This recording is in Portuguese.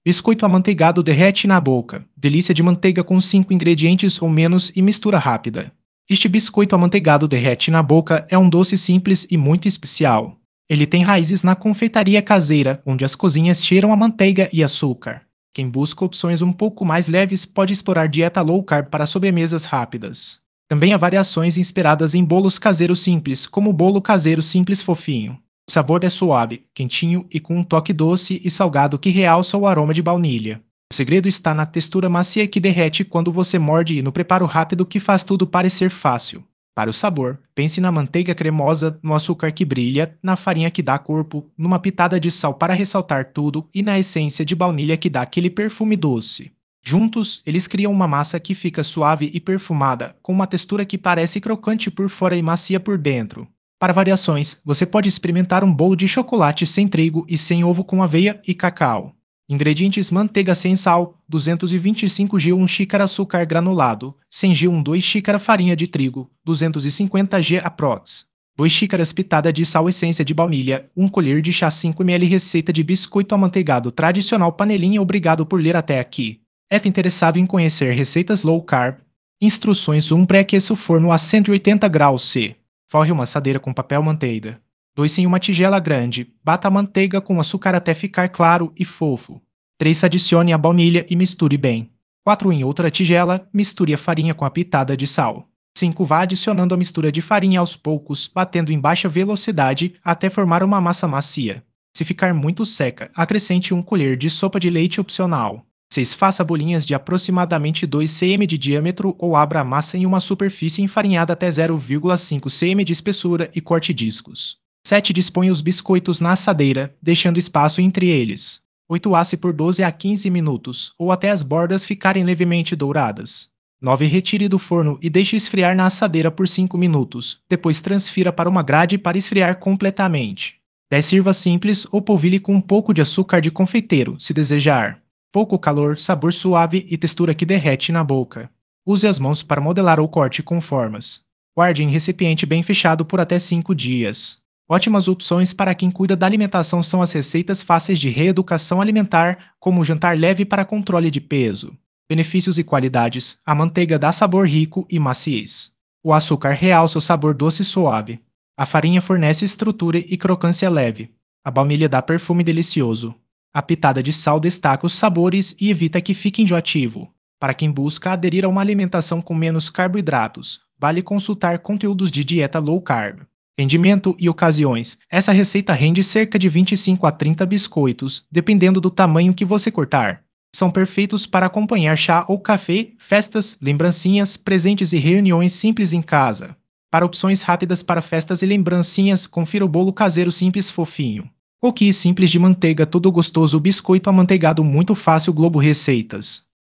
Biscoito amanteigado derrete na boca. Delícia de manteiga com 5 ingredientes ou menos e mistura rápida. Este biscoito amanteigado derrete na boca é um doce simples e muito especial. Ele tem raízes na confeitaria caseira, onde as cozinhas cheiram a manteiga e açúcar. Quem busca opções um pouco mais leves pode explorar dieta low carb para sobremesas rápidas. Também há variações inspiradas em bolos caseiros simples, como o bolo caseiro simples fofinho. O sabor é suave, quentinho e com um toque doce e salgado que realça o aroma de baunilha. O segredo está na textura macia que derrete quando você morde e no preparo rápido que faz tudo parecer fácil. Para o sabor, pense na manteiga cremosa, no açúcar que brilha, na farinha que dá corpo, numa pitada de sal para ressaltar tudo e na essência de baunilha que dá aquele perfume doce. Juntos, eles criam uma massa que fica suave e perfumada, com uma textura que parece crocante por fora e macia por dentro. Para variações, você pode experimentar um bolo de chocolate sem trigo e sem ovo com aveia e cacau. Ingredientes: manteiga sem sal, 225 g 1 xícara açúcar granulado, 100 g 2 xícara farinha de trigo, 250 g aprox. 2 xícaras pitada de sal essência de baunilha, 1 colher de chá 5 ml receita de biscoito amanteigado tradicional panelinha. Obrigado por ler até aqui. É interessado em conhecer receitas low carb? Instruções: 1. Pré-aqueça o forno a 180 graus C. Forre uma assadeira com papel manteiga. 2. Em uma tigela grande, bata a manteiga com açúcar até ficar claro e fofo. 3. Adicione a baunilha e misture bem. 4. Em outra tigela, misture a farinha com a pitada de sal. 5. Vá adicionando a mistura de farinha aos poucos, batendo em baixa velocidade até formar uma massa macia. Se ficar muito seca, acrescente 1 colher de sopa de leite opcional. 6. Faça bolinhas de aproximadamente 2 cm de diâmetro ou abra a massa em uma superfície enfarinhada até 0,5 cm de espessura e corte discos. 7. Disponha os biscoitos na assadeira, deixando espaço entre eles. 8. Asse por 12 a 15 minutos, ou até as bordas ficarem levemente douradas. 9. Retire do forno e deixe esfriar na assadeira por 5 minutos, depois transfira para uma grade para esfriar completamente. 10. Sirva simples ou polvilhe com um pouco de açúcar de confeiteiro, se desejar. Pouco calor, sabor suave e textura que derrete na boca. Use as mãos para modelar ou corte com formas. Guarde em recipiente bem fechado por até 5 dias. Ótimas opções para quem cuida da alimentação são as receitas fáceis de reeducação alimentar, como o jantar leve para controle de peso. Benefícios e qualidades: a manteiga dá sabor rico e maciez. O açúcar realça o sabor doce e suave. A farinha fornece estrutura e crocância leve. A baunilha dá perfume delicioso. A pitada de sal destaca os sabores e evita que fique enjoativo. Para quem busca aderir a uma alimentação com menos carboidratos, vale consultar conteúdos de dieta low carb. Rendimento e ocasiões: essa receita rende cerca de 25 a 30 biscoitos, dependendo do tamanho que você cortar. São perfeitos para acompanhar chá ou café, festas, lembrancinhas, presentes e reuniões simples em casa. Para opções rápidas para festas e lembrancinhas, confira o bolo caseiro simples fofinho. Cookies simples de manteiga, tudo gostoso. Biscoito amanteigado muito fácil. Globo Receitas.